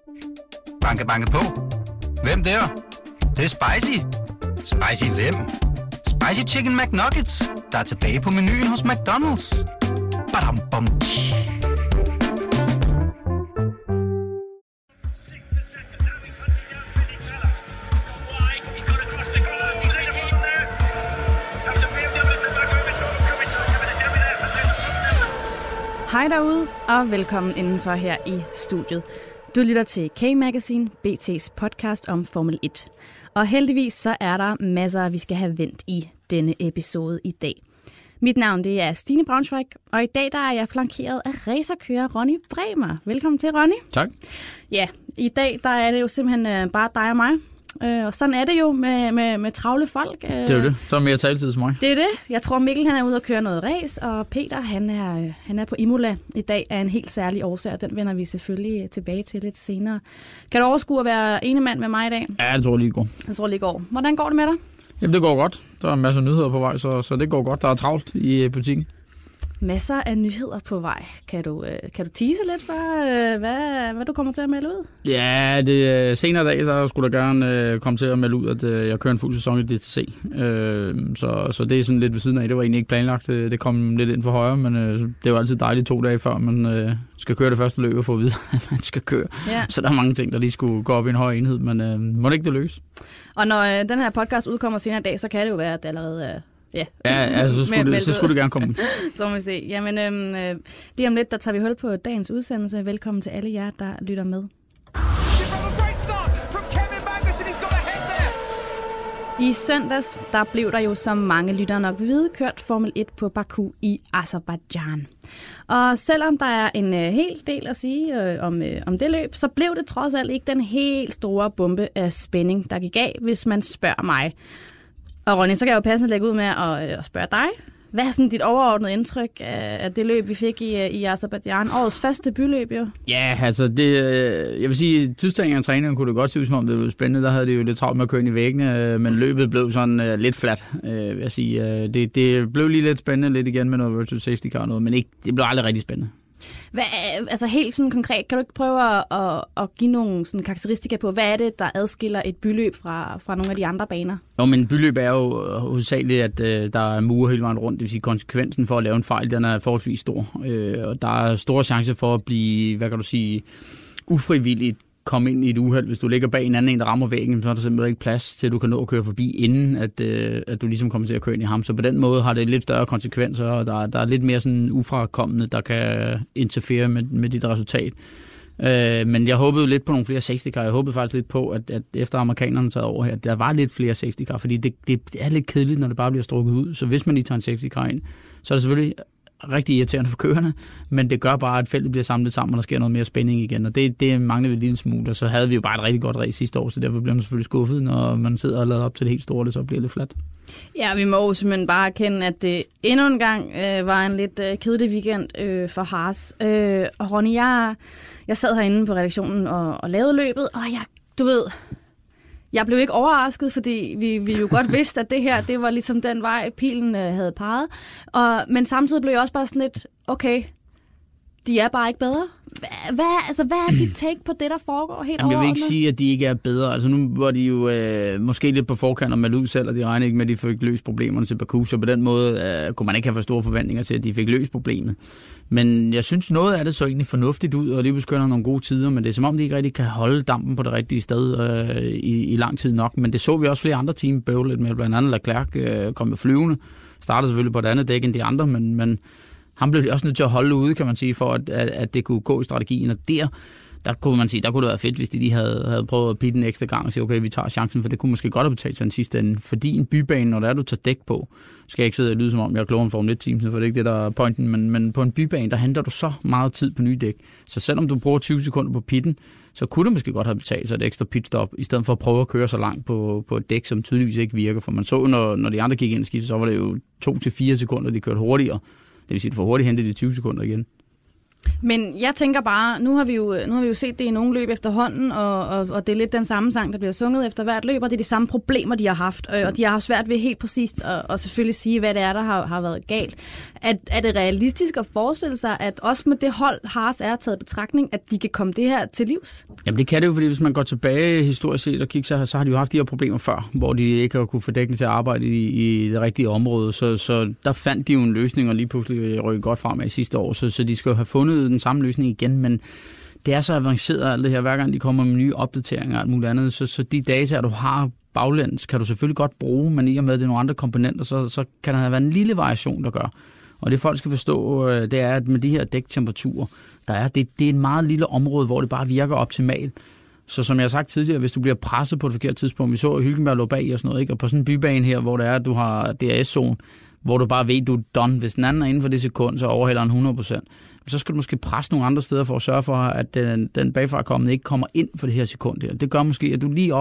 Banke, banke på. Hvem der? Det er spicy. Spicy hvem? Spicy Chicken McNuggets, der er tilbage på menuen hos McDonald's. Badum, bom, tji. Hej derude, og velkommen indenfor her i studiet. Du lytter til K-Magazine, BT's podcast om Formel 1. Og heldigvis så er der masser, vi skal have vendt i denne episode i dag. Mit navn det er Stine Braunschweig, og i dag der er jeg flankeret af racerkører Ronny Bremer. Velkommen til, Ronny. Tak. Ja, i dag der er det jo simpelthen bare dig og mig. Og sådan er det jo med travle folk. Det er jo det. Så er mere taletid som mig. Det er det. Jeg tror, Mikkel han er ude og køre noget race, og Peter han er på Imola i dag af en helt særlig årsag, og den vender vi selvfølgelig tilbage til lidt senere. Kan du overskue at være ene mand med mig i dag? Ja, det tror jeg lige går. Jeg tror lige går. Hvordan går det med dig? Jamen, det går godt. Der er masser af nyheder på vej, så det går godt. Der er travlt i butikken. Masser af nyheder på vej. Kan du tease lidt for, hvad du kommer til at melde ud? Ja, det senere dag, så skulle der gerne komme til at melde ud, at jeg kører en fuld sæson i DTC. Så det er sådan lidt ved siden af. Det var egentlig ikke planlagt. Det kom lidt ind for højre, men det er jo altid dejligt 2 dage før, man skal køre det første løb og få at vide, at man skal køre. Ja. Så der er mange ting, der lige skulle gå op i en høj enhed, men må det ikke det lykkes. Og når den her podcast udkommer senere i dag, så kan det jo være, at det allerede er... Ja, altså, så skulle det gerne komme. Så må vi se. Jamen, lige om lidt, der tager vi hul på dagens udsendelse. Velkommen til alle jer, der lytter med. I søndags, der blev der jo, som mange lyttere nok ved, kørt Formel 1 på Baku i Aserbajdsjan. Og selvom der er en hel del at sige om det løb, så blev det trods alt ikke den helt store bombe af spænding, der gik af, hvis man spørger mig. Og Ronny, så kan jeg jo passende lægge ud med at spørge dig. Hvad er sådan dit overordnede indtryk af det løb, vi fik i Aserbajdsjan? Årets første byløb, jo. Ja, altså jeg vil sige, at tidsstængningen af træningen kunne det godt se ud, som om det var spændende. Der havde det jo lidt travlt med at køre ind i væggene, men løbet blev sådan lidt flat, vil jeg sige. Det blev lige lidt spændende lidt igen med noget virtual safety car og noget, men det blev aldrig rigtig spændende. Altså helt sådan konkret, kan du ikke prøve at give nogle sådan karakteristika på, hvad er det, der adskiller et byløb fra nogle af de andre baner? Jo, men byløb er jo hovedsageligt, at der er mure hele vejen rundt. Det vil sige, konsekvensen for at lave en fejl, den er forholdsvis stor. Og der er store chancer for at blive, hvad kan du sige, ufrivilligt komme ind i et uheld. Hvis du ligger bag en anden, der rammer væggen, så er der simpelthen ikke plads til, at du kan nå at køre forbi, inden at du ligesom kommer til at køre ind i ham. Så på den måde har det lidt større konsekvenser, og der er lidt mere sådan ufrakommende, der kan interfere med dit resultat. Men jeg håbede lidt på nogle flere safety car. Jeg håbede faktisk lidt på, at efter amerikanerne tager over her, der var lidt flere safety car, fordi det er lidt kedeligt, når det bare bliver strukket ud. Så hvis man lige tager en safety car ind, så er det selvfølgelig rigtig irriterende for kørerne, men det gør bare, at feltet bliver samlet sammen, og der sker noget mere spænding igen, og det mangler vi en lille smule, og så havde vi jo bare et rigtig godt race sidste år, så derfor bliver man selvfølgelig skuffet, når man sidder og lader op til det helt store, det så bliver lidt fladt. Ja, vi må jo simpelthen bare erkende, at det endnu en gang var en lidt kedelig weekend for Haas. Og Ronny, jeg sad herinde på redaktionen og lavede løbet, og jeg blev ikke overrasket, fordi vi jo godt vidste, at det her, det var ligesom den vej, pilen havde peget. Men samtidig blev jeg også bare sådan lidt, okay, de er bare ikke bedre. Hvad er dit take på det, der foregår helt overordnet? Jeg vil ikke sige, at de ikke er bedre. Altså nu var de jo måske lidt på forkant og meldt ud selv, og de regnede ikke med, at de fik løst problemerne til Baku, så på den måde kunne man ikke have for store forventninger til, at de fik løst problemet. Men jeg synes, noget af det så egentlig fornuftigt ud, og lige kører nogle gode tider, men det er som om, de ikke rigtig kan holde dampen på det rigtige sted i lang tid nok. Men det så vi også flere andre team bøvle lidt med, blandt andet Leclerc kom med flyvende. Startede selvfølgelig på et andet dæk end de andre, men han blev også nødt til at holde ude, kan man sige, for at det kunne gå i strategien. Og der kunne man sige, der kunne det være fedt, hvis de lige havde prøvet at pitte en ekstra gang og sige, okay, vi tager chancen, for det kunne måske godt have betalt sig den sidste ende. Fordi en bybane, når der er, du tager dæk på, skal jeg ikke sidde og lyde som om, jeg er klogere en Formel 1-team, for det er ikke det, der er pointen, men på en bybane, der henter du så meget tid på nye dæk. Så selvom du bruger 20 sekunder på pitten, så kunne det måske godt have betalt sig et ekstra pitstop, i stedet for at prøve at køre så langt på et dæk, som tydeligvis ikke virker. For man så, når de andre gik ind i skiftet, så var det jo 2-4 sekunder, de kørte hurtigere. Det vil sige, at du får hurtigt hentet de 20 sekunder igen. Men jeg tænker bare, nu har vi jo set det i nogle løb efterhånden, og det er lidt den samme sang, der bliver sunget efter hvert løb, og det er de samme problemer, de har haft, og de har haft svært ved helt præcist at selvfølgelig sige, hvad det er, der har været galt. Er det realistisk at forestille sig, at også med det hold, Haas er taget betragtning, at de kan komme det her til livs? Jamen det kan det jo, fordi hvis man går tilbage historisk set og kigger, så har de jo haft de her problemer før, hvor de ikke har kunne få dækning til at arbejde i det rigtige område, så der fandt de jo en løsning, og lige pludselig rykkede godt fremad i sidste år, så de skal have fundet den samme løsning igen, men det er så avanceret alt det her, hver gang de kommer med nye opdateringer og alt muligt andet, så de data, du har baglæns, kan du selvfølgelig godt bruge, men i og med, at det er nogle andre komponenter, så kan der være en lille variation, der gør. Og det folk skal forstå, det er, at med de her dæktemperaturer, det er et meget lille område, hvor det bare virker optimalt. Så som jeg har sagt tidligere, hvis du bliver presset på et forkert tidspunkt, vi så Hülkenberg lå bag og sådan noget, ikke? Og på sådan en bybane her, hvor det er, at du har DRS-zone, hvor du bare ved, du er done. Hvis den anden er inden for det sekund, så overhælder den 100%. Så skal du måske presse nogle andre steder for at sørge for, at den bagfra ikke kommer ind for det her sekund her. Det gør måske, at du lige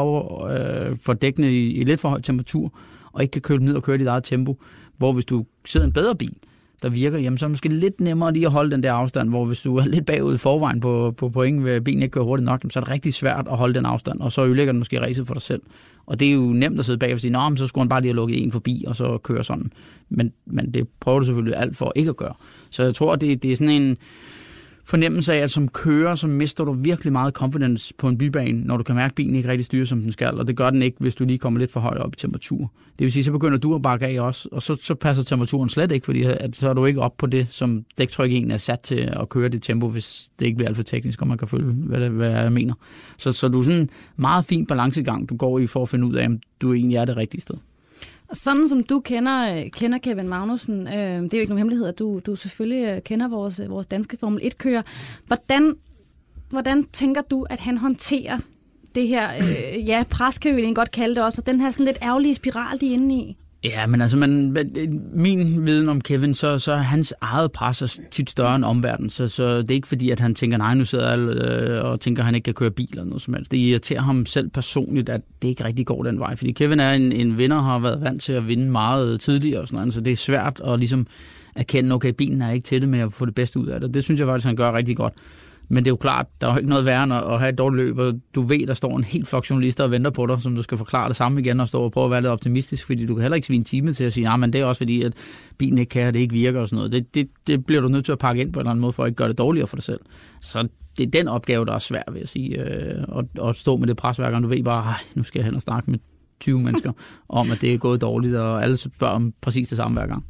får dækkene i lidt for høj temperatur, og ikke kan køle ned og køre dit eget tempo. Hvor hvis du sidder i en bedre bil, der virker, jamen så er det måske lidt nemmere lige at holde den der afstand, hvor hvis du er lidt bagud i forvejen på point, ved bilen ikke kører hurtigt nok, så er det rigtig svært at holde den afstand, og så ødelægger den måske racet for dig selv. Og det er jo nemt at sidde bag og sige, så skulle han bare lige have lukket en forbi, og så køre sådan. Men det prøver du selvfølgelig alt for ikke at gøre. Så jeg tror, det er sådan en fornemmelse af, at som kører, så mister du virkelig meget confidence på en bybane, når du kan mærke, at bilen ikke rigtig styrer, som den skal. Og det gør den ikke, hvis du lige kommer lidt for højt op i temperatur. Det vil sige, så begynder du at bakke af også, og så passer temperaturen slet ikke, fordi at så er du ikke op på det, som dæktryk egentlig er sat til at køre det tempo, hvis det ikke bliver alt for teknisk, og man kan følge, hvad jeg mener. Så du er sådan en meget fin balancegang, du går i for at finde ud af, om du egentlig er det rigtige sted. Og sådan som du kender Kevin Magnussen, det er jo ikke nogen hemmelighed, at du selvfølgelig kender vores danske Formel 1-kører. Hvordan tænker du, at han håndterer det her, pres kan vi jo godt kalde det også, og den her sådan lidt ærgerlige spiral, de er inde i? Ja, men altså, min viden om Kevin, så er hans eget pres er tit større end omverdenen, så det er ikke fordi, at han tænker, nej, nu sidder alle og tænker, at han ikke kan køre bil eller noget som helst. Det irriterer ham selv personligt, at det ikke rigtig går den vej, fordi Kevin er en vinder, har været vant til at vinde meget tidligere og sådan noget, så det er svært at ligesom erkende, okay, bilen er ikke til det, men jeg får det bedste ud af det. Det synes jeg faktisk, han gør rigtig godt. Men det er jo klart, der er jo ikke noget værre end at have et dårligt løb, og du ved, der står en helt flok journalister og venter på dig, som du skal forklare det samme igen og stå og prøve at være lidt optimistisk, fordi du kan heller ikke svine en time til at sige, men det er også fordi, at bilen ikke kan, og det ikke virker og sådan noget. Det bliver du nødt til at pakke ind på en eller anden måde, for at ikke gøre det dårligere for dig selv. Så det er den opgave, der er svær, vil jeg sige, at stå med det pres hver gang. Du ved bare, nu skal jeg hen og snakke med 20 mennesker om, at det er gået dårligt, og alle spørger om præcis det samme hver gang.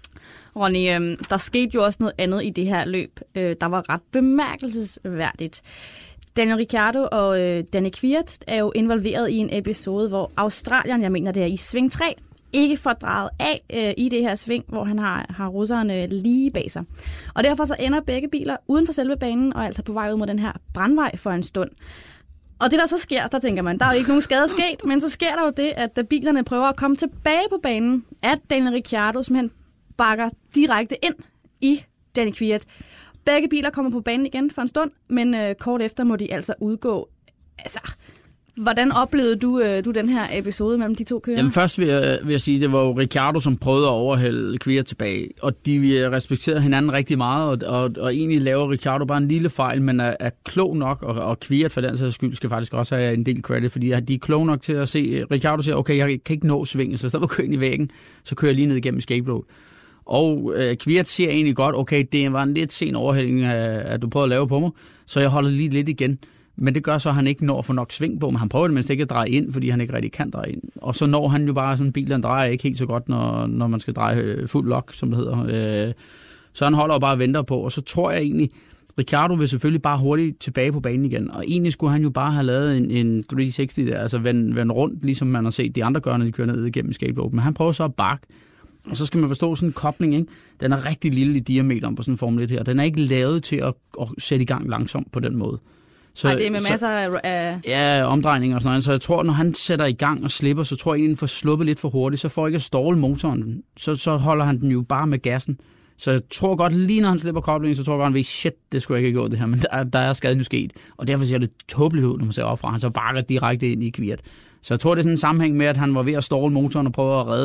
Ronny, der skete jo også noget andet i det her løb, der var ret bemærkelsesværdigt. Daniel Ricciardo og Danny Kvyat er jo involveret i en episode, hvor Australien, jeg mener det er i sving 3, ikke får drejet af i det her sving, hvor han har russerne lige bag sig. Og derfor så ender begge biler uden for selve banen, og altså på vej ud mod den her brandvej for en stund. Og det der så sker, der tænker man, der er jo ikke nogen skade sket, men så sker der jo det, at da bilerne prøver at komme tilbage på banen, at Daniel Ricciardo simpelthen bakker direkte ind i Danny Kvyat. Begge biler kommer på banen igen for en stund, men kort efter må de altså udgå. Altså, hvordan oplevede du den her episode mellem de to kører? Jamen først vil jeg sige, det var jo Ricciardo, som prøvede at overhælde Kvyat tilbage, og de respekterede hinanden rigtig meget, og egentlig laver Ricciardo bare en lille fejl, men er klog nok, og Kvyat for den sags skyld skal faktisk også have en del credit, fordi de er klog nok til at se, Ricciardo siger, okay, jeg kan ikke nå svinget, så står køen i væggen, så kører jeg lige ned igennem escape road. Og Kvyat siger egentlig godt, okay, det var en lidt sen overhældning, at du prøvede at lave på mig, så jeg holder lige lidt igen. Men det gør så, at han ikke når at få nok sving på, men han prøver det mindst ikke at dreje ind, fordi han ikke rigtig kan dreje ind. Og så når han jo bare sådan en bil, der drejer ikke helt så godt, når man skal dreje fuld lock, som det hedder. Så han holder og bare venter på, og så tror jeg egentlig, Ricciardo vil selvfølgelig bare hurtigt tilbage på banen igen. Og egentlig skulle han jo bare have lavet en 360 der, altså vende rundt, ligesom man har set de andre gøre, når de kører ned igennem escape road. Men han prøver så at bakke. Og så skal man forstå sådan en kobling, ikke? Den er rigtig lille i diameteren på sådan en Formel 1 her. Den er ikke lavet til at sætte i gang langsomt på den måde. Nej, det er med masser af... Ja, omdrejninger og sådan noget. Så jeg tror, når han sætter i gang og slipper, så tror jeg egentlig, får sluppet lidt for hurtigt. Så får ikke at ståle motoren. Så holder han den jo bare med gassen. Så jeg tror godt, lige når han slipper koblingen, så tror jeg godt, han ved, shit, det skulle jeg ikke have gjort det her. Men der er skaden jo sket. Og derfor ser det tåbeligt ud, når man ser op fra. Han så bakker direkte ind i Kvyat. Så jeg tror, det er sådan en sammenhæng med, at han var ved at ståle motoren og prøve at redde den.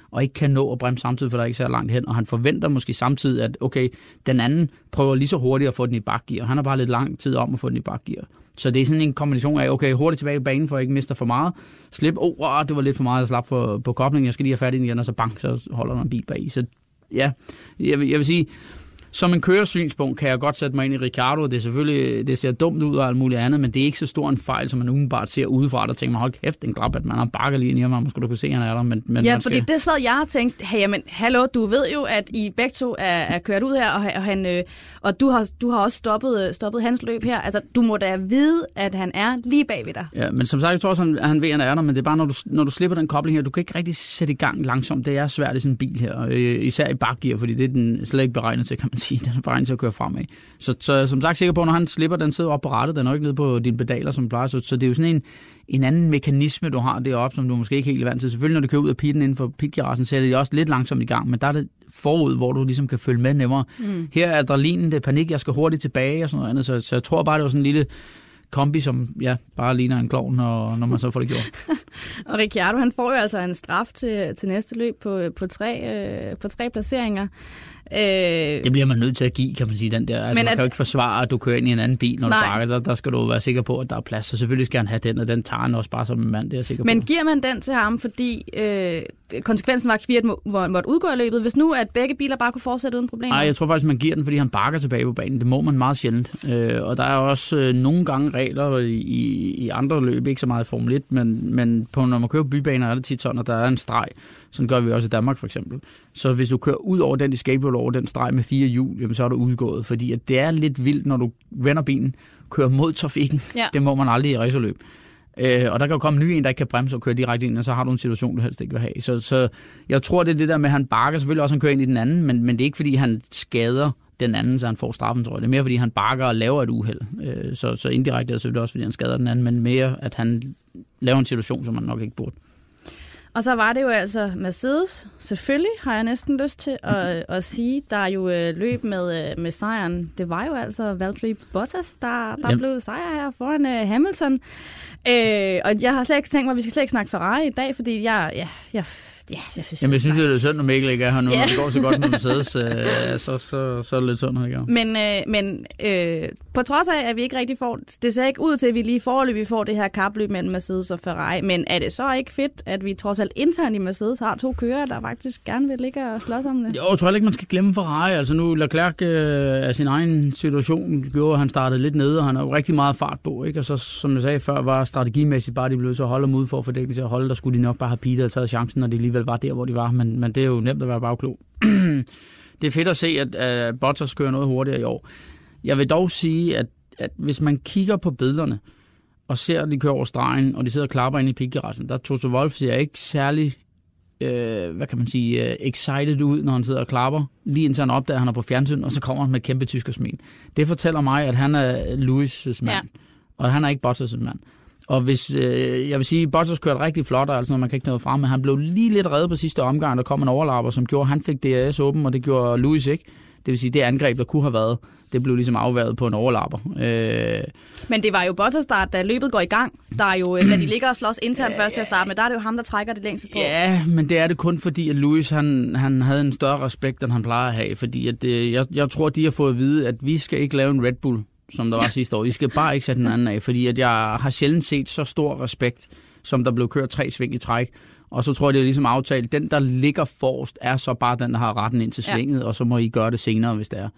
og ikke kan nå at bremse samtidig, for der er ikke så langt hen, og han forventer måske samtidig, at okay, den anden prøver lige så hurtigt at få den i bakgear, han har bare lidt lang tid om at få den i bakgear. Så det er sådan en kombination af, okay, hurtigt tilbage i banen, for at ikke miste for meget, slip, det var lidt for meget at slappe på koblingen, jeg skal lige have fat i den igen, og så bang, så holder der en bil bag. Så ja, jeg vil sige, som en køresynspunkt kan jeg godt sætte mig ind i Ricciardo. Det er selvfølgelig, det ser dumt ud og alt muligt andet, men det er ikke så stor en fejl, som man umiddelbart ser udefra, der tænker man, hold kæft, en glap, at man har bakket lige nærmere, måske du kunne se, at han er der. Men ja, fordi det sad jeg og tænkte, hey, jamen, hallo, du ved jo, at I begge to er kørt ud her, og du har også stoppet hans løb her. Altså, du må da vide, at han er lige bag ved dig. Ja, men som sagt, jeg tror også, at han ved, at han er der, men det er bare, når du slipper den kobling her, du kan ikke rigtig sætte i gang langsomt. Det er svært i sådan en bil her, især i bakgear, fordi det er den slet ikke beregnet til, kan man sige. Den er beregnet til at køre fremad. Så som sagt sikker på, når han slipper, den sidder op på rattet, den er jo ikke nede på dine pedaler, som plejer. Så det er jo sådan en anden mekanisme, du har deroppe, som du måske ikke helt er vant til. Selvfølgelig, når du kører ud af pitten inden for pitgaragen, sætter det også lidt langsomt i gang, men der er det forud, hvor du ligesom kan følge med nemmere. Her er adrenalinen, det er panik, jeg skal hurtigt tilbage og sådan noget andet, så jeg tror bare, det var sådan en lille kombi, som bare ligner en klovn, når man så får det gjort. Og Ricciardo, han får jo altså en straf til næste løb på tre placeringer. Det bliver man nødt til at give, kan man sige, den der. Altså, man kan jo ikke forsvare, at du kører ind i en anden bil, når du bakker. Der skal du være sikker på, at der er plads. Så selvfølgelig skal han have den, og den tager han også bare som en mand, det er sikker på. Men giver man den til ham, fordi konsekvensen var, at Kvyat måtte udgå i løbet, hvis nu, at begge biler bare kunne fortsætte uden problemer? Nej, jeg tror faktisk, man giver den, fordi han bakker tilbage på banen. Det må man meget sjældent. Og der er også nogle gange regler i andre løb, ikke så meget i Formel 1, men når man kører på bybaner, er det tit sådan, at der er en streg. Sådan gør vi også i Danmark for eksempel. Så hvis du kører ud over den escape roll, over den streg med 4 hjul, jamen, så er du udgået. Fordi at det er lidt vildt, når du vender bilen, kører mod trafikken. Ja. Det må man aldrig i racerløb. Og der kan jo komme en ny en, der ikke kan bremse og køre direkte ind, og så har du en situation, du helst ikke vil have. Så jeg tror, det er det der med, at han bakker. Selvfølgelig også, han kører ind i den anden, men det er ikke, fordi han skader den anden, så han får straffen, tror jeg. Det er mere, fordi han bakker og laver et uheld. Så indirekte er det selvfølgelig også, fordi han skader den anden, men mere, at han laver en situation, som man nok ikke burde. Og så var det jo altså Mercedes, selvfølgelig har jeg næsten lyst til at sige, der er jo løb med sejren. Det var jo altså Valtteri Bottas, der blev sejr her foran Hamilton. Og jeg har slet ikke tænkt mig, at vi skal slet ikke snakke Ferrari i dag, fordi jeg synes... Jamen, jeg synes, det er synd, når Mikkel ikke er her nu, når det går så godt med Mercedes, så er det lidt synd, at ikke. Men på trods af, at vi ikke rigtig får... Det ser ikke ud til, at vi lige foreløbig får det her kapløb mellem Mercedes og Ferrari, men er det så ikke fedt, at vi trods alt internt i Mercedes har 2 kører, der faktisk gerne vil ligge og slås om det? Jo, jeg tror ikke, man skal glemme Ferrari. Altså nu, Leclerc af sin egen situation gjorde, at han startede lidt nede, og han har jo rigtig meget fart på, ikke? Og så, som jeg sagde før, var strategimæssigt bare, de blev så holde dem ude for at få dækning til at holde. Der skulle de nok bare have Peter og taget chancen, når de alligevel var der, hvor de var, men det er jo nemt at være bagklog. Det er fedt at se, at Bottas kører noget hurtigere i år. Jeg vil dog sige, at hvis man kigger på billederne, og ser, at de kører over stregen, og de sidder og klapper ind i pitgaragen, der Toto Wolff ser ikke særlig, hvad kan man sige, excited ud, når han sidder og klapper, lige indtil han opdager, at han er på fjernsyn, og så kommer han med et kæmpe tyskersmil. Det fortæller mig, at han er Lewis' mand, og han er ikke Bottas' mand. Og hvis, jeg vil sige, Bottas kørte rigtig flot, altså man kan ikke nå frem, men han blev lige lidt reddet på sidste omgang, der kom en overlapper, som gjorde, at han fik DRS åben, og det gjorde Lewis ikke. Det vil sige, det angreb, der kunne have været, det blev ligesom afværet på en overlapper. Men det var jo Bottas, da løbet går i gang. Der er jo, da de ligger og slås internt først til at starte med, der er det jo ham, der trækker det længste strå. Ja, men det er det kun fordi, at Lewis han havde en større respekt, end han plejer at have. Fordi at, jeg tror, de har fået at vide, at vi skal ikke lave en Red Bull, som der var sidste år. I skal bare ikke sætte den anden af, fordi at jeg har sjældent set så stor respekt, som der blev kørt 3 sving i træk. Og så tror jeg, det er ligesom aftalt. Den, der ligger forrest, er så bare den, der har retten ind til svinget, og så må I gøre det senere, hvis det er.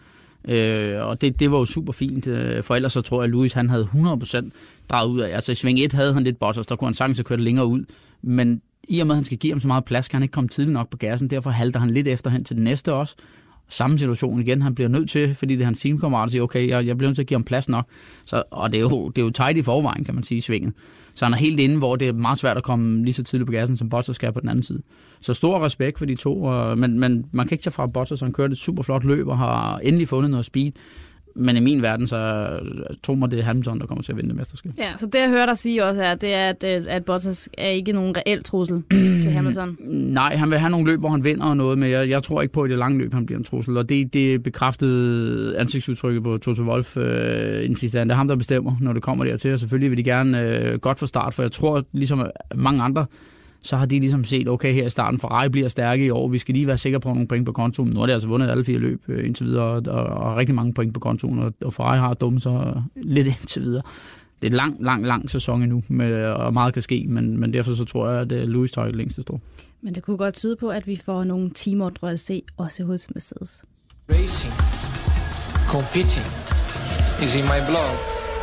Og det var jo super fint, for ellers så tror jeg, at Lewis han havde 100% draget ud af. Altså i sving 1 havde han lidt Bottas, der kunne han sagtens have kørt længere ud, men i og med, at han skal give ham så meget plads, kan han ikke komme tidligt nok på gassen, derfor halter han lidt efter hen til det næste også. Samme situation igen, han bliver nødt til, fordi det er hans teamkammerat, og siger, okay, jeg bliver nødt til at give ham plads nok. Og det er jo tight i forvejen, kan man sige, i svinget. Så han er helt inde, hvor det er meget svært at komme lige så tidligt på gassen, som Bottas skal på den anden side. Så stor respekt for de to, men man kan ikke tage fra Bottas, han kørte et super flot løb og har endelig fundet noget speed. Men i min verden, så tror mig, det er Hamilton, der kommer til at vinde det mesterskab. Ja, så det jeg hører dig sige også er, det er, at Bottas er ikke nogen reel trussel til Hamilton. Nej, han vil have nogle løb, hvor han vinder og noget, men jeg tror ikke på, at i det lange løb, han bliver en trussel. Og det bekræftede ansigtsudtrykket på Toto Wolff i den sidste ende. Det er ham, der bestemmer, når det kommer dertil. Og selvfølgelig vil de gerne godt fra start, for jeg tror, ligesom mange andre så har de ligesom set, okay, her i starten, Ferrari bliver stærke i år, vi skal lige være sikre på nogle point på kontoen. Nu har de altså vundet alle 4 løb indtil videre, og rigtig mange point på kontoen, og Ferrari har dummet så lidt indtil videre. Det er en lang sæson endnu, og meget kan ske, men derfor så tror jeg, at Lewis tager det længste strå. Men det kunne godt tyde på, at vi får nogle teamordre at se, også hos Mercedes. Racing, competing is in my blood.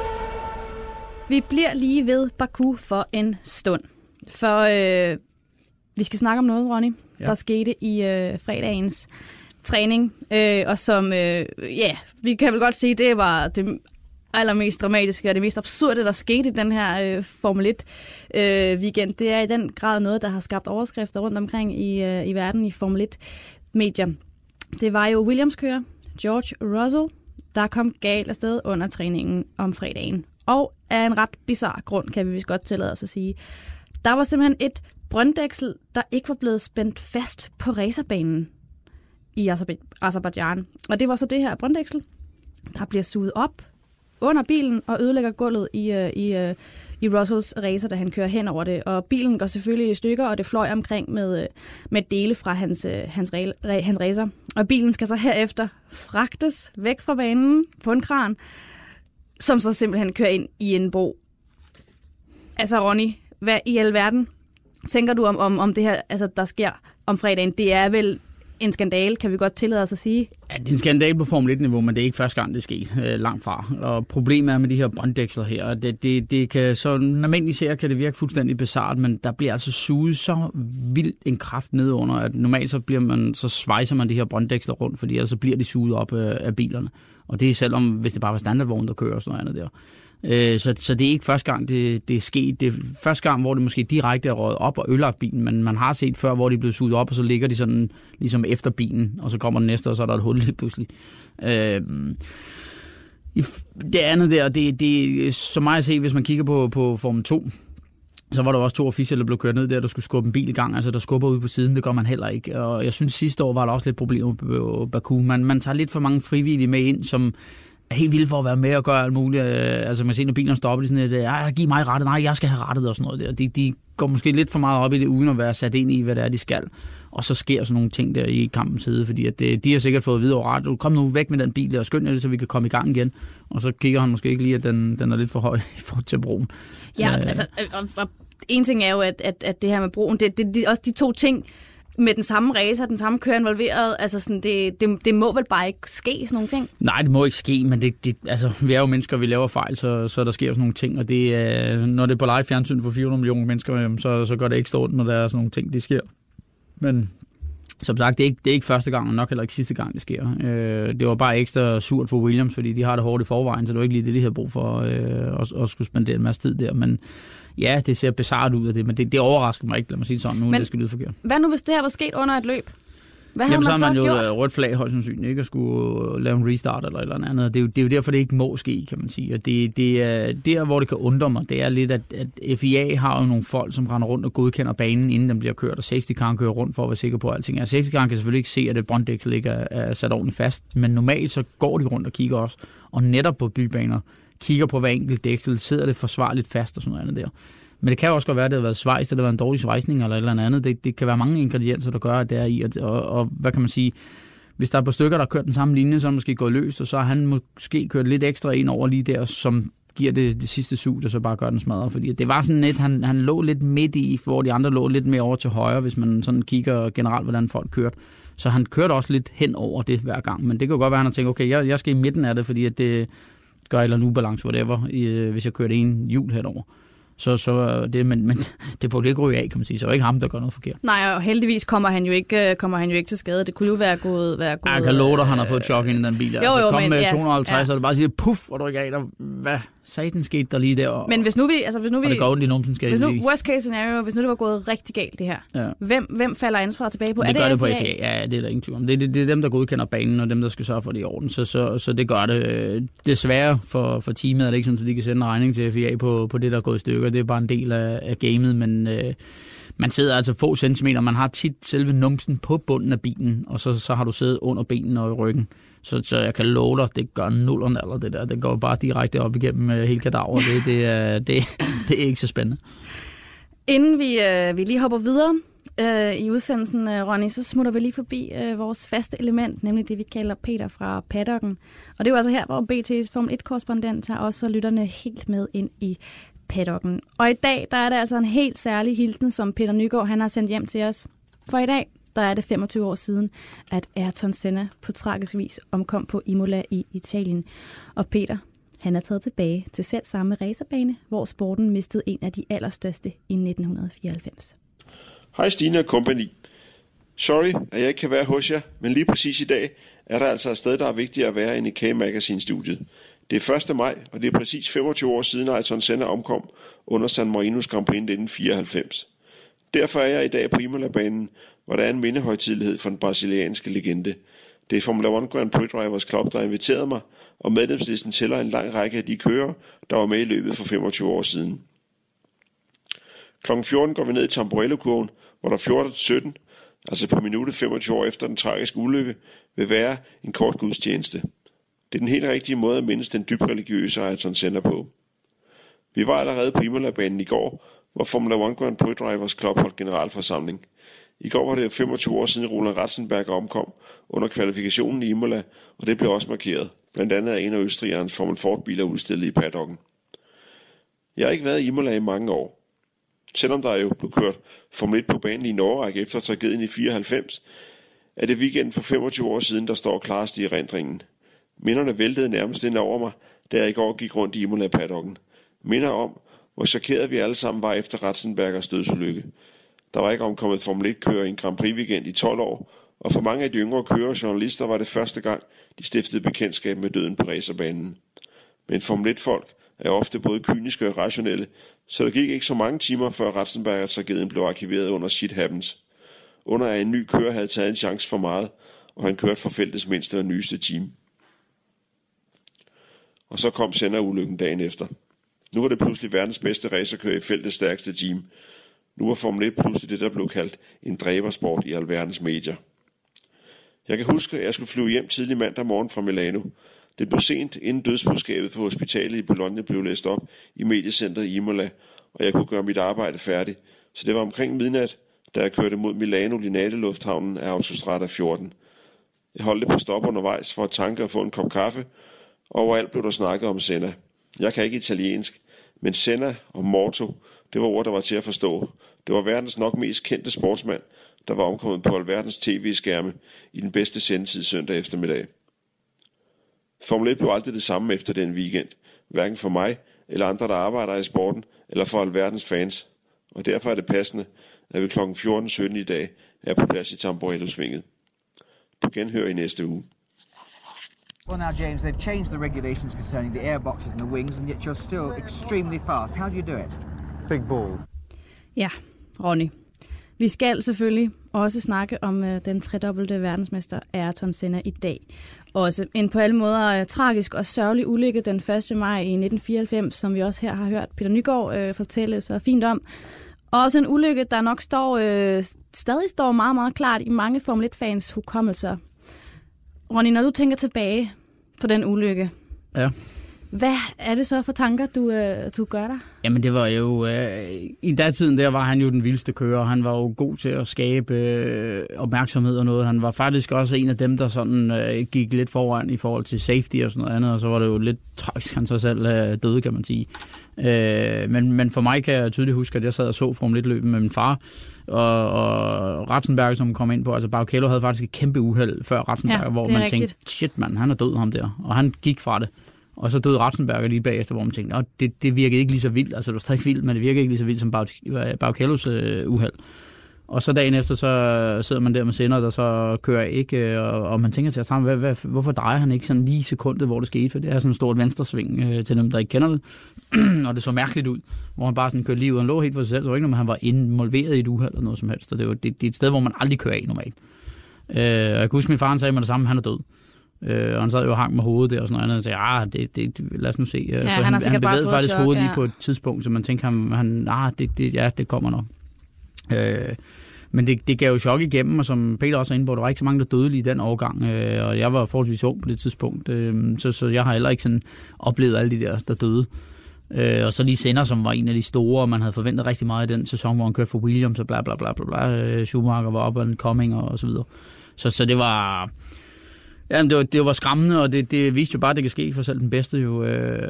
Vi bliver lige ved Baku for en stund. For vi skal snakke om noget, Ronny, der skete i fredagens træning. Og som, vi kan vel godt sige, det var det allermest dramatiske og det mest absurde, der skete i den her Formel 1 weekend. Det er i den grad noget, der har skabt overskrifter rundt omkring i verden i Formel 1-medier. Det var jo Williams-kører George Russell, der kom galt afsted under træningen om fredagen. Og af en ret bizarre grund, kan vi vist godt tillade os at sige. Der var simpelthen et brønddæksel, der ikke var blevet spændt fast på racerbanen i Azerbaijan. Og det var så det her brønddæksel, der bliver suget op under bilen og ødelægger gulvet i Russells racer, da han kører hen over det. Og bilen går selvfølgelig i stykker, og det fløj omkring med dele fra hans racer. Og bilen skal så herefter fragtes væk fra banen på en kran, som så simpelthen kører ind i en bro. Altså Ronny, hvad i alverden tænker du om det her, altså, der sker om fredagen? Det er vel en skandale, kan vi godt tillade os at sige? Ja, det er en skandale på Formel 1-niveau, men det er ikke første gang, det sker langt fra. Og problemet er med de her brønddæksler her, det kan så, når man ser, kan det virke fuldstændig bizarrt, men der bliver altså suget så vildt en kraft nedunder, at normalt så svejser man de her brønddæksler rundt, fordi ellers så bliver de suget op af bilerne. Og det er selvom, hvis det bare var standardvogn, der kører og sådan noget andet der. Så det er ikke første gang, det er sket. Det er første gang, hvor det måske direkte er røget op og ødelagt bilen, men man har set før, hvor de er blevet suget op, og så ligger de sådan ligesom efter bilen, og så kommer den næste, og så er der et hul lige pludselig. Det andet der, det er så meget at se, hvis man kigger på Formel 2, så var der også 2 officielle, der blev kørt ned der skule skubbe en bil i gang, altså der skubber ud på siden, det gør man heller ikke. Og jeg synes sidste år var der også lidt problemer på Baku. Man tager lidt for mange frivillige med ind, som er helt vilde for at være med og gøre alt muligt. Altså man ser, når bilerne stopper, de sådan lidt, giv mig rettet, nej, jeg skal have rettet og sådan noget der. De går måske lidt for meget op i det, uden at være sat ind i, hvad det er, de skal. Og så sker sådan nogle ting der i kampens side, fordi at de har sikkert fået at vide over ret, kom nu væk med den bil der, skynd jer det, så vi kan komme i gang igen. Og så kigger han måske ikke lige, at den er lidt for høj i forhold til broen. Ja, altså, en ting er jo, at det her med broen, det er også de 2 ting, med den samme racer, den samme kører involveret, altså sådan, det må vel bare ikke ske, sådan nogle ting? Nej, det må ikke ske, men altså, vi er jo mennesker, vi laver fejl, så der sker sådan nogle ting, og når det er på live fjernsyn for 400 millioner mennesker, så gør det ikke stort, når der er sådan nogle ting, det sker. Men som sagt, det er ikke første gang, og nok heller ikke sidste gang, det sker. Det var bare ekstra surt for Williams, fordi de har det hårdt i forvejen, så det var ikke lige det, de havde brug for at skulle spendere en masse tid der, men ja, det ser bizarrt ud af det, men det overrasker mig ikke, lad mig sige sådan, nu det skal lyde forkert. Hvad nu, hvis det her var sket under et løb? Hvad havde man så har man jo rødt flag højst sandsynligt, ikke? At skulle lave en restart eller et eller andet. Det er jo derfor, det ikke må ske, kan man sige. Og det er der, hvor det kan undre mig, det er lidt, at FIA har jo nogle folk, som render rundt og godkender banen, inden den bliver kørt, og safety car kører rundt for at være sikker på, at alting er. Safety car kan selvfølgelig ikke se, at det brønddæksel ikke er sat ordentligt fast, men normalt så går de rundt og kigger også, og netop på bybaner, kigger på hver enkelt dæksel, sidder det forsvarligt fast og sådan noget andet der. Men det kan jo også godt være, at det har været svejst, eller det har været en dårlig svejsning eller et eller andet. Det kan være mange ingredienser, der gør, at det er i. Og hvad kan man sige? Hvis der er på stykker, der har kørt den samme linje, så er han måske gået løst, og så har han måske kørt lidt ekstra ind over lige der, som giver det sidste sug, der så bare gør den smadre. Fordi det var sådan lidt, han lå lidt midt i, hvor de andre lå lidt mere over til højre, hvis man sådan kigger generelt, hvordan folk kørte. Så han kørte også lidt hen over det hver gang. Men det kan jo godt være, at han har tænkt, okay, jeg skal i midten af det, fordi at det gør et eller andet ubalance, whatever, hvis jeg kører det en hjul henover. Så det, men det burde ikke ryge af, kan man sige. Så er det ikke ham, der gør noget forkert. Nej, og heldigvis kommer han jo ikke til skade. Det kunne jo være gået. Jeg kan love dig, han har fået chok ind i den bil. Jo, altså, kom men, med 250, så det bare siger puff, og du ikke af dig. Hvad satan skete der lige der? Men hvis nu vi... og det går ondt i numsen, skal jeg sige. Worst case scenario, hvis nu det var gået rigtig galt, det her. Ja. Hvem falder ansvaret tilbage på? Det gør det på FIA. Ja, det er der ingen tvivl om. Det er dem, der godkender banen, og dem, der skal sørge for det i orden. Så det gør det. Desværre for teamet er det ikke sådan, at de kan sende en regning til FIA på det, der er gået i stykker. Det er bare en del af gamet, men man sidder altså få centimeter. Man har tit selve numsen på bunden af bilen, og så har du siddet under benen og i ryggen. Så jeg kan love dig, det gør nullerne eller det der. Det går bare direkte op igennem hele kadaver. Det er ikke så spændende. Inden vi lige hopper videre i udsendelsen, Ronny, så smutter vi lige forbi vores faste element, nemlig det, vi kalder Peter fra paddocken. Og det er jo altså her, hvor BT's Formel 1-korrespondent tager også lytterne helt med ind i paddocken. Og i dag, der er det altså en helt særlig hilsen, som Peter Nygaard han har sendt hjem til os. For i dag, der er det 25 år siden, at Ayrton Senna på tragisk vis omkom på Imola i Italien. Og Peter, han er taget tilbage til selv samme racerbane, hvor sporten mistede en af de allerstørste i 1994. Hej Stine og company. Sorry, at jeg ikke kan være hos jer, men lige præcis i dag er der altså et sted, der er vigtigere at være end i K-Magazine-studiet. Det er 1. maj, og det er præcis 25 år siden, Ayrton Senna omkom under San Marinos Grand Prix 1994. Derfor er jeg i dag på Imola-banen, hvor der er en mindehøjtidelighed for den brasilianske legende. Det er Formula 1 Grand Prix Drivers Club, der inviterede mig, og medlemslisten tæller en lang række af de kører, der var med i løbet for 25 år siden. Kl. 14 går vi ned i Tamburello-kurven, hvor der 14-17, altså på minuttet 25 år efter den tragiske ulykke, vil være en kort gudstjeneste. Det er den helt rigtige måde at mindes den dybt religiøse Ayrton Senna på. Vi var allerede på Imola-banen i går, hvor Formula 1 Grand Prix Drivers Club holdt generalforsamling. I går var det 25 år siden Roland Ratzenberger omkom under kvalifikationen i Imola, og det blev også markeret, blandt andet af en af østrigernes Formel Ford-biler udstillet i paddocken. Jeg har ikke været i Imola i mange år. Selvom der jo blev kørt Formel 1 på banen i Norge efter tragedien i 94, er det weekenden for 25 år siden, der står klarest i erindringen. Minderne væltede nærmest ind over mig, da jeg i går gik rundt i Imola-paddocken. Minder om, hvor chokeret vi alle sammen var efter Ratzenbergers dødsulykke. Der var ikke omkommet Formel 1-kører i en Grand Prix-weekend i 12 år, og for mange af de yngre kører og journalister var det første gang, de stiftede bekendtskab med døden på racerbanen. Men Formel 1-folk er ofte både kyniske og rationelle, så der gik ikke så mange timer, før Ratzenberger-tragedien blev arkiveret under Shit Happens. Under at en ny kører havde taget en chance for meget, og han kørte for feltets mindste og nyeste team. Og så kom Senna-ulykken dagen efter. Nu var det pludselig verdens bedste racerkører i feltets stærkeste team. Nu var Formel 1 pludselig det, der blev kaldt en dræbersport i alverdens medier. Jeg kan huske, at jeg skulle flyve hjem tidlig mandag morgen fra Milano. Det blev sent, inden dødsbudskabet for hospitalet i Bologna blev læst op i mediecentret i Imola, og jeg kunne gøre mit arbejde færdigt. Så det var omkring midnat, da jeg kørte mod Milano Linate lufthavnen af Autostrada 14. Jeg holdt et par stop undervejs for at tanke og få en kop kaffe, og overalt blev der snakket om Senna. Jeg kan ikke italiensk, men Senna og Morto, det var ord, der var til at forstå. Det var verdens nok mest kendte sportsmand, der var omkommet på alverdens tv-skærme i den bedste sendetid søndag eftermiddag. Formel 1 blev aldrig det samme efter den weekend, hverken for mig eller andre, der arbejder i sporten, eller for alverdens fans. Og derfor er det passende, at vi kl. 14.17 i dag er på plads i Tamburello-svinget. På genhør i næste uge. Well now, James, they've changed the regulations concerning the airboxes and the wings, and yet you're still extremely fast. How do you do it? Big balls. Ja, Ronny. Vi skal selvfølgelig også snakke om den tredobbelte verdensmester Ayrton Senna i dag. Også en på alle måder tragisk og sørgelig ulykke den 1. maj i 1994, som vi også her har hørt Peter Nygaard fortælle så fint om. Også en ulykke, der nok stadig står meget, meget klart i mange Formel 1-fans hukommelser. Ronny, når du tænker tilbage på den ulykke, ja. Hvad er det så for tanker, du gør dig? Jamen det var jo, i datiden der var han jo den vildeste kører. Han var jo god til at skabe opmærksomhed og noget. Han var faktisk også en af dem, der sådan gik lidt foran i forhold til safety og sådan noget andet. Og så var det jo lidt tragisk, han så selv døde, kan man sige. Men for mig kan jeg tydeligt huske, at jeg sad og så Formel 1-løbet med min far. Og Ratzenberger, som kom ind på, altså Barrichello havde faktisk et kæmpe uheld før Ratzenberger, hvor man tænkte, shit mand, han er død ham der. Og han gik fra det. Og så døde Ratzenberger lige bagefter, hvor man tænkte, det virkede ikke lige så vildt. Altså, det var stadig vildt, men det virkede ikke lige så vildt som Barrichellos uheld. Og så dagen efter, så sidder man der med Senna, der så kører ikke, og man tænker til at starte, hvorfor drejer han ikke sådan lige sekundet, hvor det skete? For det er sådan en stort venstresving til dem, der ikke kender det. Og det så mærkeligt ud, hvor han bare sådan kørte lige ud. Han lå helt for sig selv, så var ikke noget, han var involveret i et uheld eller noget som helst. Og det er et sted, hvor man aldrig kører af normalt. Og jeg kan huske, min far sagde mig det samme, han er død. Og han sad jo og hang med hovedet der og sådan noget, og sagde, lad os nu se. Ja, for han bevægede faktisk hovedet lige på et tidspunkt, så man tænker, det kommer nok. Men det gav jo chok igennem, og som Peter også er inde på, der var ikke så mange, der døde lige i den årgang, og jeg var forholdsvis ung på det tidspunkt, så jeg har heller ikke sådan oplevet alle de der døde. Og så lige Senna, som var en af de store, og man havde forventet rigtig meget i den sæson, hvor han kørte for Williams og bla bla bla bla. Schumacher var up and coming og så videre. Så det var... Ja, det var skræmmende, og det viste jo bare, at det kan ske for selv den bedste jo.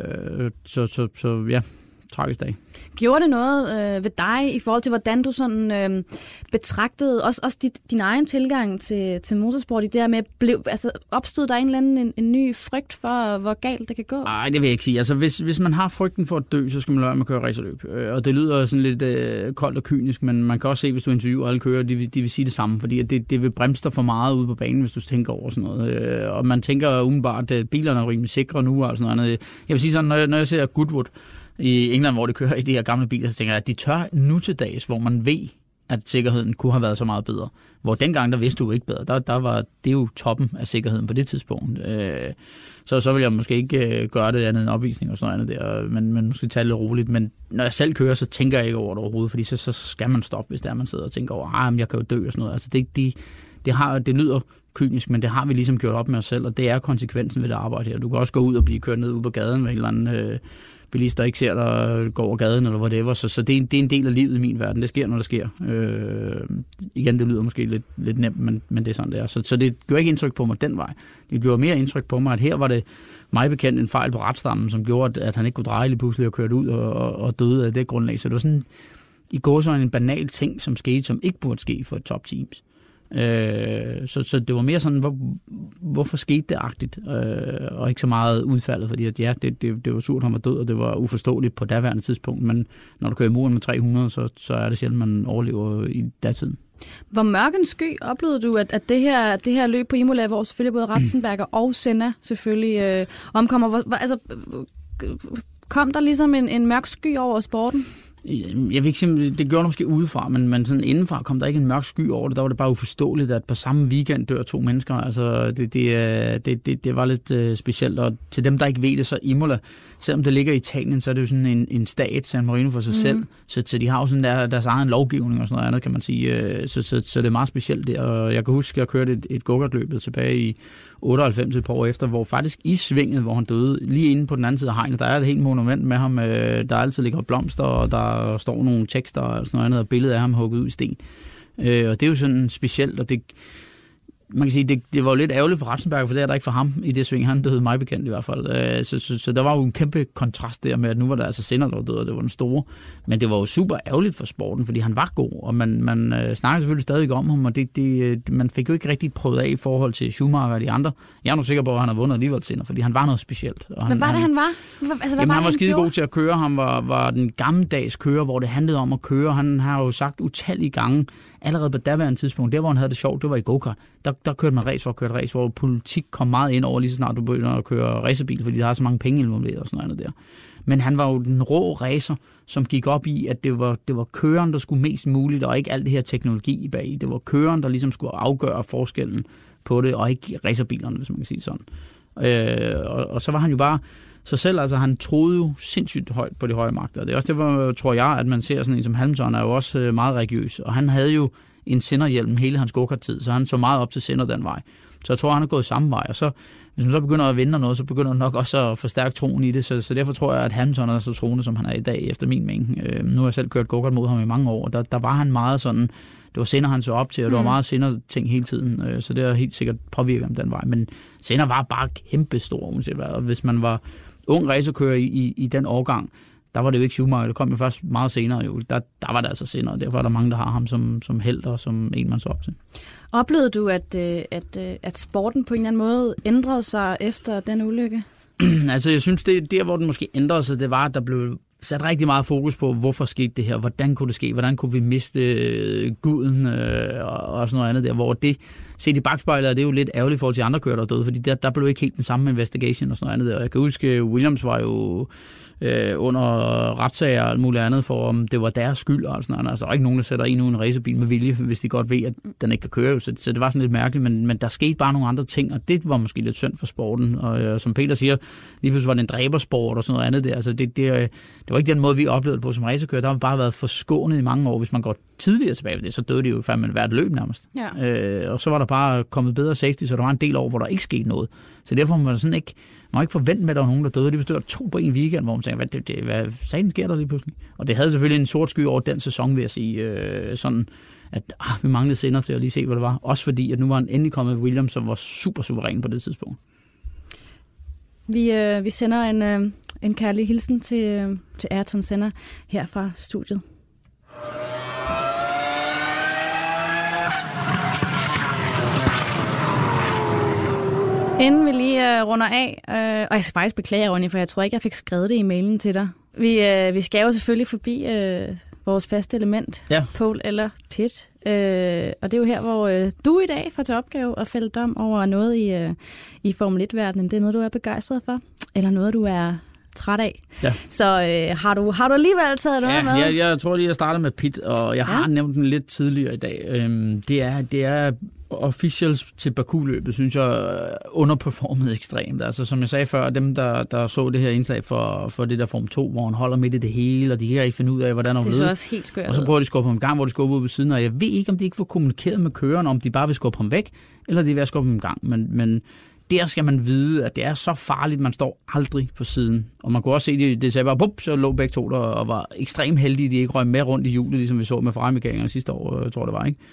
Så ja, tragisk dag. Gjorde det noget ved dig i forhold til, hvordan du sådan betragtede også din egen tilgang til motorsport i det her med, opstod der en eller anden en ny frygt for, hvor galt det kan gå? Nej, det vil jeg ikke sige. Altså, hvis man har frygten for at dø, så skal man lade med at køre racerløb. Og det lyder sådan lidt koldt og kynisk, men man kan også se, hvis du interviewer alle kører, de vil sige det samme, fordi det vil bremse dig for meget ude på banen, hvis du tænker over sådan noget. Og man tænker umiddelbart, at bilerne er rimelig sikre nu og sådan noget. Jeg vil sige sådan, når jeg ser Goodwood i England, hvor de kører i de her gamle biler, så tænker jeg, at de tør nu til dags, hvor man ved, at sikkerheden kunne have været så meget bedre. Hvor dengang, der vidste du ikke bedre. Der var det jo toppen af sikkerheden på det tidspunkt. Så vil jeg måske ikke gøre det andet end opvisning og sådan noget andet der, men måske tage det lidt roligt. Men når jeg selv kører, så tænker jeg ikke over det overhovedet, fordi så skal man stoppe, hvis det er, man sidder og tænker over, jeg kan jo dø og sådan noget. Altså det lyder kynisk, men det har vi ligesom gjort op med os selv, og det er konsekvensen ved det arbejde her. Du kan også gå ud og blive kørt ned ude på gaden med en eller anden bilister ikke ser dig gå over gaden eller whatever, så det er en del af livet i min verden. Det sker, når det sker. Igen, det lyder måske lidt nemt, men det er sådan, det er. Så det gjorde ikke indtryk på mig den vej. Det gjorde mere indtryk på mig, at her var det mig bekendt en fejl på retstammen, som gjorde, at han ikke kunne dreje lige pludselig og kørte ud og døde af det grundlag. Så det var sådan i går så en banal ting, som skete, som ikke burde ske for et top teams. Så det var mere sådan, hvorfor skete det agtigt, og ikke så meget udfaldet, fordi at, ja, det var surt, han var død, og det var uforståeligt på daværende tidspunkt, men når du kører i muren med 300, så er det sjældent, man overlever i datiden. Hvor mørk en sky oplevede du, at det her løb på Imola, hvor selvfølgelig både Ratzenberger og Senna selvfølgelig omkommer, kom der ligesom en mørk sky over sporten? Jeg vil ikke sige, det gjorde det måske udefra, men sådan indenfra kom der ikke en mørk sky over det. Der var det bare uforståeligt, at på samme weekend dør 2 mennesker. Altså, det var lidt specielt. Og til dem, der ikke ved det, så Imola, selvom det ligger i Italien, så er det jo sådan en stat, San Marino for sig selv. Så de har jo sådan deres egen lovgivning og sådan noget andet, kan man sige. Så det er meget specielt det. Og jeg kan huske, at jeg kørte et go-kart-løbet tilbage i 98 et par år efter, hvor faktisk i svinget, hvor han døde, lige inde på den anden side af hegnet, der er et helt monument med ham, der altid ligger blomster, og der står nogle tekster og sådan noget andet, og billedet af ham hugget ud i sten. Og det er jo sådan specielt, og det, man kan sige, det var jo lidt ærgerligt for Ratzenberger, for det er der ikke for ham i det sving. Han døde mig bekendt i hvert fald. Så der var jo en kæmpe kontrast der med, at nu var der altså Senna, der var død, og det var den store. Men det var jo super ærgerligt for sporten, fordi han var god, og man snakker selvfølgelig stadig om ham, og man fik jo ikke rigtig prøvet af i forhold til Schumacher og de andre. Jeg er nu sikker på, at han har vundet alligevel Senna, fordi han var noget specielt. Og hvad var det, han var? Jamen, han var skide god til at køre. Han var den gammeldags kører, hvor det handlede om at køre. Han har jo sagt utallige gange, allerede på daværende tidspunkt, der hvor han havde det sjovt, det var i go-kart. Der kørte man race for at køre race, hvor politik kom meget ind over, lige så snart du begynder at køre racerbil, fordi der har så mange penge involveret og sådan noget der. Men han var jo den rå racer, som gik op i, at det var køreren, der skulle mest muligt, og ikke alt det her teknologi bag. Det var køreren, der ligesom skulle afgøre forskellen på det, og ikke racerbilerne, hvis man kan sige sådan. Og så var han jo bare så selv, altså han troede jo sindssygt højt på de høje magter. Det er også det, tror jeg, at man ser sådan en som Hamilton er jo også meget religiøs, og han havde jo en Senna-hjelm hele hans go-kart-tid, så han så meget op til Senna den vej. Så jeg tror, han har gået samme vej, og så hvis man så begynder at vinde noget, så begynder han nok også at forstærke troen i det, så derfor tror jeg, at Hamilton er så troende, som han er i dag, efter min mening. Nu har jeg selv kørt go-kart mod ham i mange år, og der var han meget sådan, det var Senna, han så op til, og det var meget Senna-ting hele tiden, så det har helt sikkert påvirket ham den vej. Men Senna var bare kæmpestor, og hvis man var ung racerkører i den årgang, der var det jo ikke Schumacher, det kom jo først meget senere jo. Der var det altså senere, og derfor er der mange, der har ham som helt og som en, man så op til. Oplevede du, at sporten på en eller anden måde ændrede sig efter den ulykke? Altså, jeg synes, det der, hvor den måske ændrede sig, det var, at der blev sat rigtig meget fokus på, hvorfor skete det her, hvordan kunne det ske, hvordan kunne vi miste guden og sådan noget andet der, hvor det, set i bagspejlet, det er jo lidt ærgerligt i forhold til andre kører, der døde, fordi der blev ikke helt den samme investigation og sådan noget andet der. Og jeg kan huske, Williams var jo under retssager og alt muligt andet, for om det var deres skyld og sådan noget. Altså, der er ikke nogen, der sætter en ud en racerbil med vilje, hvis de godt ved, at den ikke kan køre. Så det var sådan lidt mærkeligt, men der skete bare nogle andre ting, og det var måske lidt synd for sporten. Og som Peter siger, lige pludselig var det en dræbersport og sådan noget andet der. Altså, det var ikke den måde, vi oplevede det på som racerkører. Der har bare været forskånet i mange år. Hvis man går tidligere tilbage ved det, så døde de jo fandme hvert løb nærmest. Ja. Og så var der bare kommet bedre safety, så der var en del år, hvor der ikke skete noget. Så derfor må man sådan ikke Man må ikke forvente med, at der var nogen, der døde. De bestod 2 på en weekend, hvor man tænker, hvad sagen sker der lige pludselig? Og det havde selvfølgelig en sort sky over den sæson, vil jeg sige. Sådan, at vi manglede sender til at lige se, hvad det var. Også fordi, at nu var han endelig kommet Williams, som var super suveræn på det tidspunkt. Vi sender en kærlig hilsen til Ayrton Senna her fra studiet. Inden vi lige runder af, og jeg skal faktisk beklage, Ronny, for jeg tror ikke, jeg fik skrevet det i mailen til dig. Vi skal jo selvfølgelig forbi vores faste element, pole eller pit. Og det er jo her, hvor du i dag får til opgave at fælde dom over noget i Formel 1-verdenen. Det er noget, du er begejstret for, eller noget, du er træt af. Ja. Så har du alligevel taget noget med? Jeg tror lige, jeg starter med pit, og jeg har nævnt den lidt tidligere i dag. Det er officials til Baku-løbet, synes jeg, underperformet ekstremt. Altså, som jeg sagde før, dem, der så det her indslag for det der Form 2, hvor han holder midt i det hele, og de kan ikke finde ud af, hvordan han det er så også helt skørt. Og så prøver de at skubbe ham i gang, hvor de skubber ud på siden, og jeg ved ikke, om de ikke får kommunikeret med køreren, om de bare vil skubbe ham væk, eller de vil skubbe ham i gang. Men der skal man vide, at det er så farligt, man står aldrig på siden. Og man kunne også se, det sagde bare, så lå begge to der, og var ekstremt heldige, at de ikke røg med rundt i hjulet, ligesom vi så med Ferrari-mekanikerne sidste år, tror det var, ikke?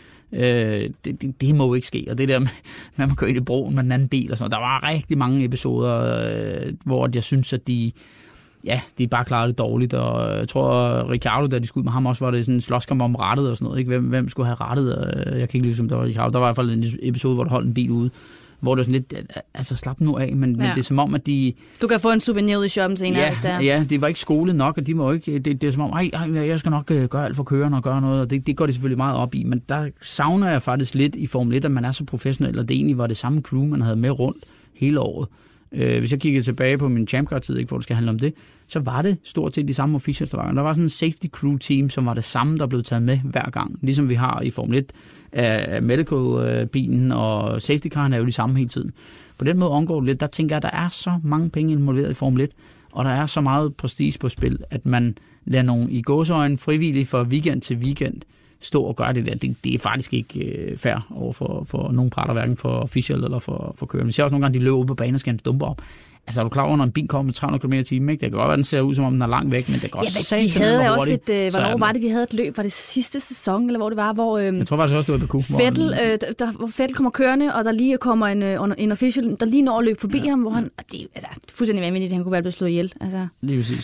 Det må jo ikke ske, og det der med, at man kører ind i broen med den anden bil og sådan, der var rigtig mange episoder, hvor jeg synes, at de bare klarede det dårligt, og jeg tror, Ricciardo, da de skulle ud med ham, også var det sådan en slåskamp om rettet og sådan noget, ikke? Hvem skulle have rettet? Jeg kan ikke lide, som der var Ricciardo. Der var i hvert fald en episode, hvor der holdt en bil ude, hvor det er sådan lidt, altså slap nu af, men det er som om, at de... Du kan få en souvenir ud i shoppen senere, hvis det er. Ja, det var ikke skolet nok, og de må ikke... Det er som om, jeg skal nok gøre alt for køreren og gøre noget, og det går de selvfølgelig meget op i, men der savner jeg faktisk lidt i Formel 1, at man er så professionel, og det egentlig var det samme crew, man havde med rundt hele året. Hvis jeg kiggede tilbage på min Champ Car-tid, ikke, hvor det skal handle om det, så var det stort set de samme officials, der var. Der var sådan en safety crew team, som var det samme, der blev taget med hver gang, ligesom vi har i Formel 1 af medical-bilen, og safety caren er jo de samme hele tiden. På den måde undgår det lidt. Der tænker jeg, at der er så mange penge involveret i Formel 1, og der er så meget prestige på spil, at man lader nogle i gåseøjne frivillige fra weekend til weekend stå og gøre det der. Det er faktisk ikke fair over for nogen parter, hverken for official eller for kørende. Vi ser også nogle gange, de løber ud på banen og skal stumpe op. Altså, er du klar over, når en bil kommer med 300 km i timen, ikke? Det kan godt være, den ser ud, som om den er langt væk, men det kan godt sige, vi havde også hvornår var det, vi havde et løb? Var det sidste sæson, eller hvor det var, hvor... jeg tror faktisk også, det var Baku. Hvor Vettel kommer kørende, og der lige kommer en official, der lige når at løbe forbi ham, hvor han... Det er fuldstændig vanvittigt, at han kunne være blevet slået ihjel. Altså. Lige præcis.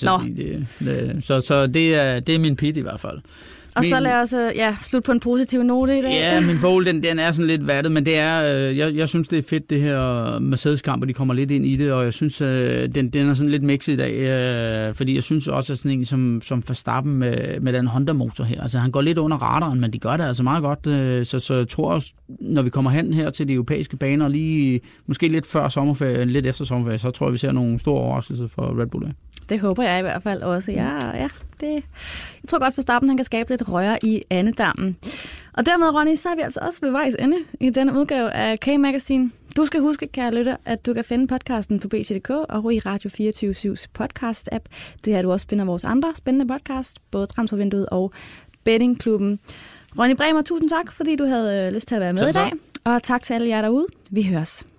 Så det er min pit i hvert fald. Og så lad os slutte på en positiv note i dag. Ja, min pole, den er sådan lidt vattet, men det er, jeg synes, det er fedt, det her Mercedes-kamp, og de kommer lidt ind i det, og jeg synes, den er sådan lidt mixet i dag, fordi jeg synes også, at sådan en som Verstappen med den Honda-motor her, altså han går lidt under radaren, men de gør det altså meget godt, så jeg tror også, når vi kommer hen her til de europæiske baner, lige måske lidt før sommerferie, lidt efter sommerferie, så tror jeg, vi ser nogle store overraskelser for Red Bull. Det håber jeg i hvert fald også. Jeg tror godt, Verstappen han kan skabe lidt røre i andedammen. Og dermed, Ronny, så er vi altså også ved vejs ende i denne udgave af K-Magazine. Du skal huske, kære lytter, at du kan finde podcasten på BT.dk og i Radio 24/7's podcast-app. Det her du også finder vores andre spændende podcast, både Transfervinduet og Bettingklubben. Ronny Bremer, tusind tak, fordi du havde lyst til at være med i dag. Og tak til alle jer derude. Vi høres.